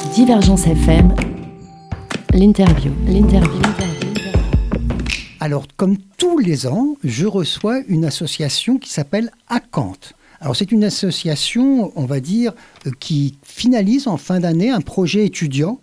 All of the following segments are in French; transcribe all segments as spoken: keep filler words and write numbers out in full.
Divergence F M, l'interview, l'interview. Alors, comme tous les ans, je reçois une association qui s'appelle Acanthe. Alors, c'est une association, on va dire, qui finalise en fin d'année un projet étudiant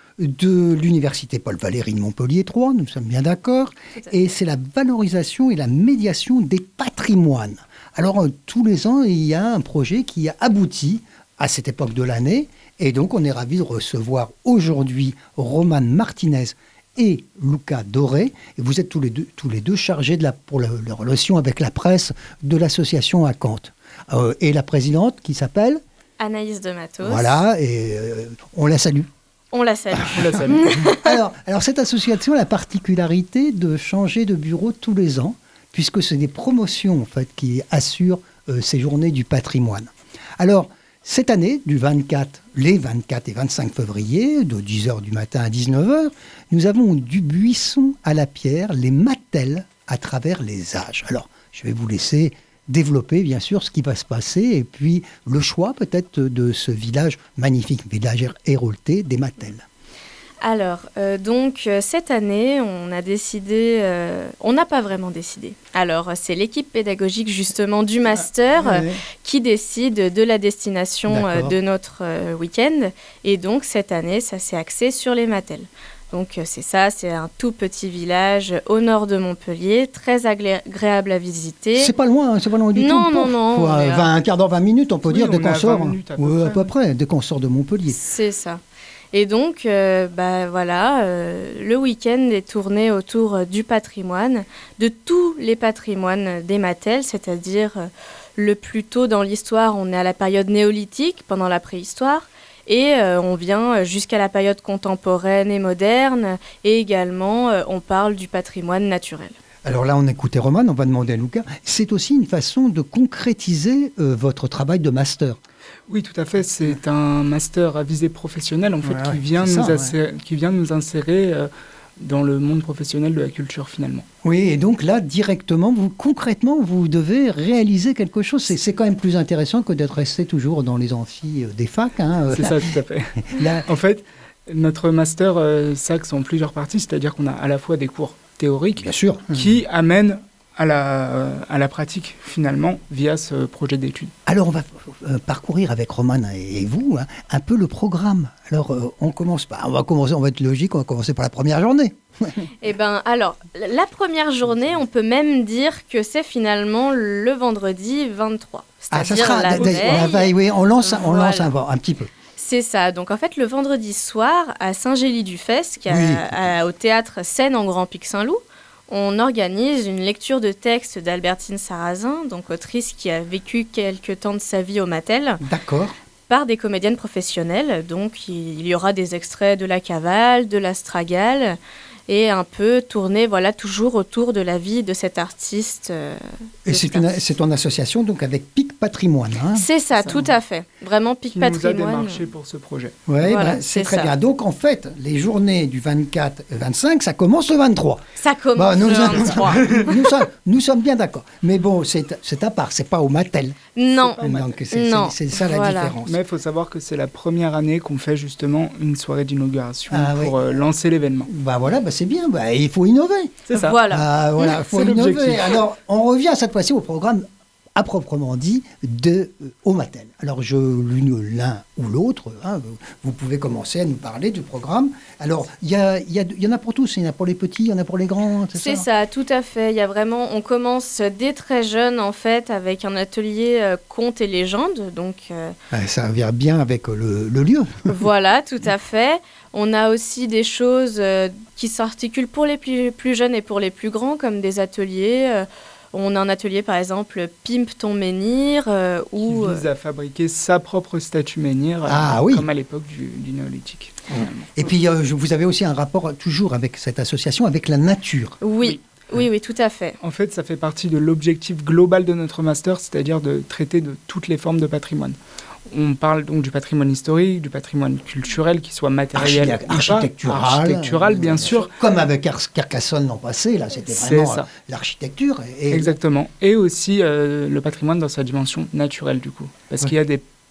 de l'Université Paul Valéry de Montpellier trois, nous sommes bien d'accord, et c'est la valorisation et la médiation des patrimoines. Alors, tous les ans, il y a un projet qui aboutit à cette époque de l'année, et donc on est ravis de recevoir aujourd'hui Romane Martinez et Luca Doré. Et vous êtes tous les deux, tous les deux chargés de la, pour la, la relation avec la presse de l'association Acanthe. Euh, et la présidente qui s'appelle Anaïs de Matos. Voilà, et euh, on la salue. On la salue. On la salue. alors, alors, cette association a la particularité de changer de bureau tous les ans, puisque c'est des promotions en fait, qui assurent euh, ces journées du patrimoine. Alors, cette année, du vingt-quatre, les vingt-quatre et vingt-cinq février, de dix heures du matin à dix-neuf heures, nous avons du buisson à la pierre, les matels à travers les âges. Alors, je vais vous laisser développer, bien sûr, ce qui va se passer, et puis le choix peut-être de ce village, magnifique village hérolté des matels. Alors, euh, donc, euh, cette année, on a décidé... Euh, on n'a pas vraiment décidé. Alors, c'est l'équipe pédagogique, justement, du master Ah, ouais. euh, qui décide de la destination euh, de notre euh, week-end. Et donc, cette année, ça s'est axé sur les matels. Donc, euh, c'est ça, c'est un tout petit village au nord de Montpellier, très agré- agréable à visiter. C'est pas loin, hein, c'est pas loin du Non, tout. non, non, Faut, on euh, est à- vingt, un quart d'heure, vingt minutes, on peut Oui, dire, dès on est qu'on à sort. vingt minutes à peu Ouais, à près. peu près, dès qu'on sort de Montpellier. C'est ça. Et donc, euh, bah, voilà, euh, le week-end est tourné autour euh, du patrimoine, de tous les patrimoines des matels, c'est-à-dire euh, le plus tôt dans l'histoire, on est à la période néolithique, pendant la préhistoire, et euh, on vient jusqu'à la période contemporaine et moderne, et également euh, on parle du patrimoine naturel. Alors là, on écoutait Romane, on va demander à Luca. C'est aussi une façon de concrétiser euh, votre travail de master. Oui, tout à fait. C'est un master à visée professionnelle, en fait, Ouais, qui, ouais, vient c'est nous ça, insérer, qui vient nous insérer euh, dans le monde professionnel de la culture, finalement. Oui, et donc là, directement, vous, concrètement, vous devez réaliser quelque chose. C'est, c'est quand même plus intéressant que d'être resté toujours dans les amphis euh, des facs. Hein. C'est ça, tout à fait. Là, En fait, notre master euh, s'axe en plusieurs parties, c'est-à-dire qu'on a à la fois des cours théoriques bien sûr. qui amènent à la, à la pratique, finalement, via ce projet d'études. Alors, on va euh, parcourir avec Romane et vous hein, un peu le programme. Alors, euh, on commence par, on va commencer, on va être logique, on va commencer par la première journée. Eh bien, alors, la première journée, on peut même dire que c'est finalement le vendredi vingt-trois. Ah, ça C'est-à-dire sera la la veille, veille. la veille, oui, on lance, on Voilà. lance un, un petit peu. C'est ça. Donc, en fait, le vendredi soir, à Saint-Gély-du-Fès, qui est Oui. à- à- au théâtre Seine en Grand Pic Saint-Loup, on organise une lecture de texte d'Albertine Sarrazin, donc autrice qui a vécu quelques temps de sa vie au Mattel, D'accord. par des comédiennes professionnelles. Donc, il y aura des extraits de La Cavale, de l'Astragale, et un peu tourné, voilà, toujours autour de la vie de cet artiste. euh, Et de c'est, cet une, artiste. c'est ton association donc avec Pic Patrimoine. Hein. C'est ça, Ça, tout à fait. Vraiment, Pic Qui nous a Patrimoine. démarché pour ce projet. Ouais, Voilà, ben, c'est, c'est très ça. bien. Donc en fait, les journées du vingt-quatre et vingt-cinq, ça commence le vingt-trois. Ça commence Bon, nous, le sommes- vingt-trois. nous, sommes, nous sommes bien d'accord. Mais bon, c'est, c'est à part, c'est pas au Mattel. Non, Donc c'est, Non. c'est, c'est ça la Voilà. différence. Mais il faut savoir que c'est la première année qu'on fait justement une soirée d'inauguration Ah, pour oui. euh, lancer l'événement. Bah voilà, bah, c'est bien. Bah, il faut innover. C'est ça. Voilà. Ah, voilà, faut C'est innover. l'objectif. Alors, on revient cette fois-ci au programme à proprement dit de euh, au Mattel. Alors, je l'une l'un ou l'autre, hein, vous, vous pouvez commencer à nous parler du programme. Alors, il y, a, il y, a, il y en a pour tous. Il y en a pour les petits, il y en a pour les grands. C'est, C'est ça. ça, tout à fait. Il y a vraiment, on commence dès très jeune en fait avec un atelier euh, contes et légendes. Donc euh, Ah, ça vient bien avec euh, le, le lieu. voilà, tout à fait. On a aussi des choses euh, qui s'articulent pour les plus, plus jeunes et pour les plus grands, comme des ateliers. euh, on a un atelier par exemple Pimpe ton menhir euh, Qui ou vise à fabriquer sa propre statue menhir, euh, Ah, oui. comme à l'époque du, du néolithique. finalement. Et puis, euh, je- vous avez aussi un rapport toujours avec cette association, avec la nature. oui, oui, oui, tout à fait. En fait, ça fait partie de l'objectif global de notre master, c'est-à-dire de traiter de toutes les formes de patrimoine. On parle donc du patrimoine historique, du patrimoine culturel, qui soit matériel Architect- ou pas, architectural. architectural, bien sûr. Comme avec Car- Carcassonne l'an passé, là, c'était C'est vraiment ça. euh, l'architecture. Et, Exactement. Et aussi euh, le patrimoine dans sa dimension naturelle, du coup. Parce Ouais. qu'il y a des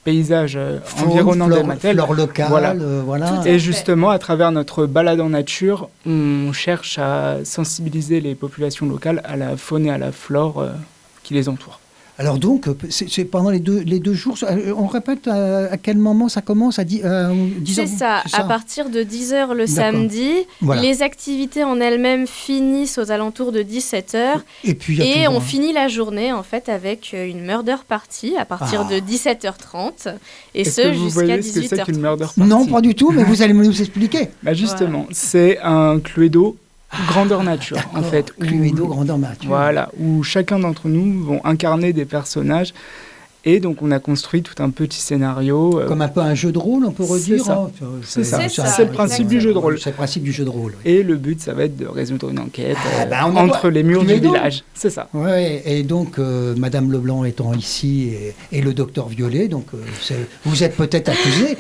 paysages euh, Faune, environnants flore, des Mattel. flore locale, Voilà. euh, voilà. Tout à Et fait. justement, à travers notre balade en nature, on cherche à sensibiliser les populations locales à la faune et à la flore euh, qui les entourent. Alors donc, c'est, c'est pendant les deux, les deux jours, euh, on répète à, à quel moment ça commence à dix, euh, dix heures, C'est ça, à partir de dix heures le D'accord. samedi. Voilà. Les activités en elles-mêmes finissent aux alentours de dix-sept heures. Et puis, il y a Et toujours on un- finit la journée en fait avec une murder party à partir Ah. de dix-sept heures trente et Est-ce ce que vous jusqu'à voyez ce que dix-huit c'est heures qu'une trente. murder party? Non, pas du tout, mais vous allez me nous expliquer. Bah justement, c'est un Cluedo grandeur nature, en fait. où- Cluedo grandeur nature. Voilà, où chacun d'entre nous vont incarner des personnages. Et donc, on a construit tout un petit scénario. euh, Comme un peu un jeu de rôle, on peut C'est redire. ça. hein. C'est ça. C'est ça, C'est le principe du jeu de rôle. C'est le principe du jeu de rôle. oui. Et le but, ça va être de résoudre une enquête Ah, euh, bah, on a entre pas- les murs du Cluedo. village. C'est ça. Ouais, et donc, euh, Madame Leblanc étant ici et, et le docteur Violet, donc euh, c'est- vous êtes peut-être accusé.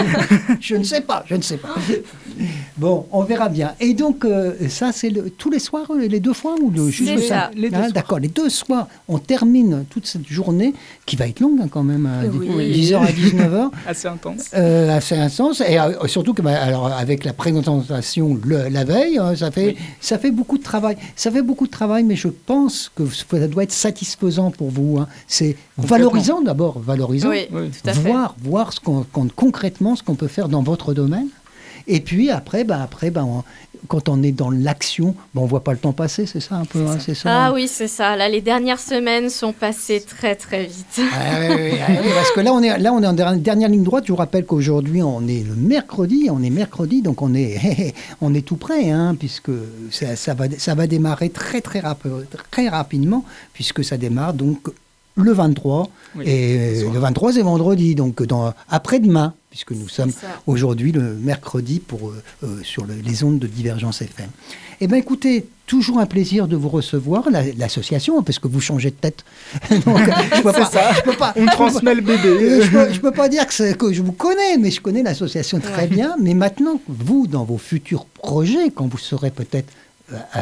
Je ne sais pas, je ne sais pas. Bon, on verra bien. Et donc, euh, ça, c'est le- tous les soirs, euh, les deux fois ou le, juste C'est le ça, samedi les deux Ah, soirs. D'accord, les deux soirs. On termine toute cette journée qui va être longue hein, quand même, à dix- Oui. dix heures à dix-neuf heures. Assez intense. Euh, assez intense et euh, surtout que bah, alors avec la présentation le- la veille hein, ça fait Oui. ça fait beaucoup de travail ça fait beaucoup de travail mais je pense que ça doit être satisfaisant pour vous hein. C'est valorisant d'abord valorisant Oui, Oui. tout à fait. voir voir ce qu'on, qu'on- concrètement ce qu'on peut faire dans votre domaine et puis après bah après bah, on- quand on est dans l'action bah, on voit pas le temps passer c'est ça un peu hein, c'est ça Ah oui, c'est ça. Là, les dernières semaines sont passées très très vite. Ah oui, oui, ah oui, parce que là on est là on est en der- dernière ligne droite. Je vous rappelle qu'aujourd'hui on est le mercredi, on est mercredi, donc on est on est tout près, hein, puisque ça, ça va ça va démarrer très très rap- très rapidement, puisque ça démarre donc le vingt-trois Oui, et ce soir. le vingt-trois c'est vendredi, donc dans après-demain, puisque nous sommes ça. aujourd'hui le mercredi pour euh, euh, sur le- les ondes de Divergence F M. Eh bien, écoutez, toujours un plaisir de vous recevoir, la- l'association, parce que vous changez de tête. Donc, je peux pas, je peux pas, On transmet le bébé. euh, je peux, je peux pas dire que, c'est- que je vous connais, mais je connais l'association très Ouais. bien. Mais maintenant, vous, dans vos futurs projets, quand vous serez peut-être euh, euh,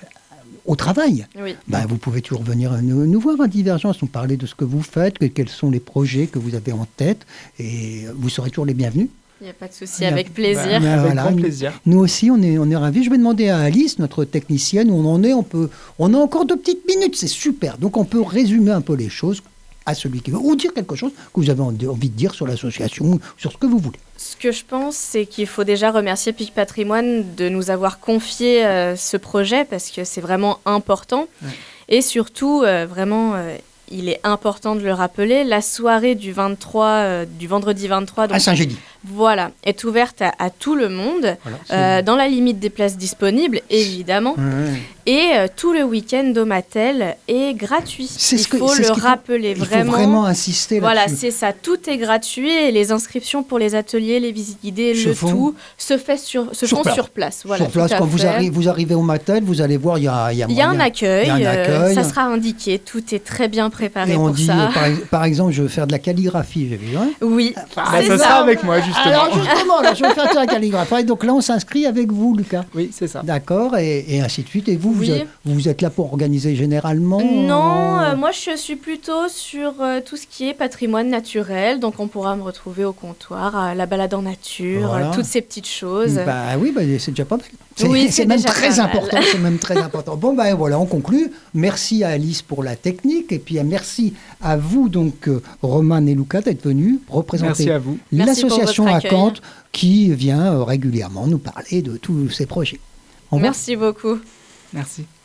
au travail, Oui. ben, vous pouvez toujours venir nous, nous voir à Divergence, nous parler de ce que vous faites, que- quels sont les projets que vous avez en tête, et vous serez toujours les bienvenus. Il n'y a pas de souci, Bien. avec plaisir. Ben, Avec voilà. grand plaisir. Nous aussi, on est, on est ravis. Je vais demander à Alice, notre technicienne, où on en est. On, peut, on a encore deux petites minutes, c'est super. Donc, on peut résumer un peu les choses à celui qui veut, ou dire quelque chose que vous avez envie de dire sur l'association, sur ce que vous voulez. Ce que je pense, c'est qu'il faut déjà remercier Pic Patrimoine de nous avoir confié euh, ce projet parce que c'est vraiment important. Ouais. Et surtout, euh, vraiment, euh, il est important de le rappeler, la soirée du vingt-trois, euh, du vendredi vingt-trois, À donc, Saint-Gédy. voilà, est ouverte à, à tout le monde, Voilà, euh, dans la limite des places disponibles, évidemment. Ouais. Et euh, tout le week-end au Mattel est gratuit. C'est Il ce que- faut c'est le ce qu'il faut- rappeler Il vraiment. faut vraiment insister Voilà, là-dessus. c'est ça. Tout est gratuit et les inscriptions pour les ateliers, les visites guidées, Se le font tout se fait sur, se sur font place. sur place. Voilà, Sur place, tout à quand vous, fait. arri- vous arrivez au Mattel, vous allez voir, il y a, il y a Il y a un moyen. accueil, Il y a un euh, accueil. ça sera indiqué, tout est très bien préparé Et on pour dit, ça. euh, par, ex- par exemple, je veux faire de la calligraphie, j'ai vu. Hein Oui, Bah, c'est ça ça. sera avec moi, justement. Alors justement, là, je vais faire de la calligraphie. Donc là, on s'inscrit avec vous, Lucas. Oui, c'est ça. D'accord, et, et ainsi de suite. Et vous, Oui. vous, êtes, vous êtes là pour organiser généralement Non, euh, euh, moi je suis plutôt sur euh, tout ce qui est patrimoine naturel, donc on pourra me retrouver au comptoir, à la balade en nature, Voilà. euh, toutes ces petites choses. Bah oui, bah, c'est déjà pas mal. C'est, Oui, c'est c'est même déjà très pas mal. important. C'est même très important. Bon, ben voilà, on conclut. Merci à Alice pour la technique, et puis euh, merci à vous, donc, euh, Roman et Lucas, d'être venus représenter Merci à vous. Merci pour l'association votre à accueil. Kant, qui vient euh, régulièrement nous parler de tous ces projets. Au revoir. Merci beaucoup. Merci.